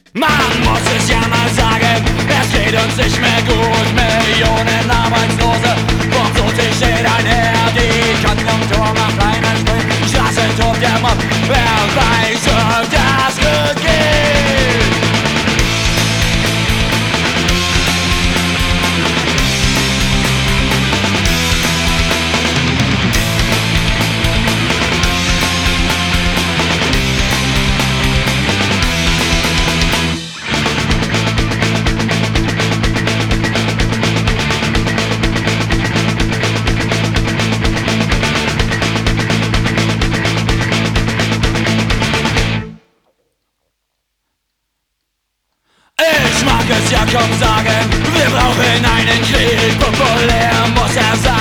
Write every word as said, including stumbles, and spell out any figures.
Man muss es ja mal sagen, es geht uns nicht mehr gut. Millionen Arbeitslose, vom Suchtisch steht einher. Die Konjunktur macht einen Sprung, Straße tobt der Mob. Wer weiß, ob das gut geht? Ich mag es ja kaum sagen, wir brauchen einen Krieg. Populär muss er sein.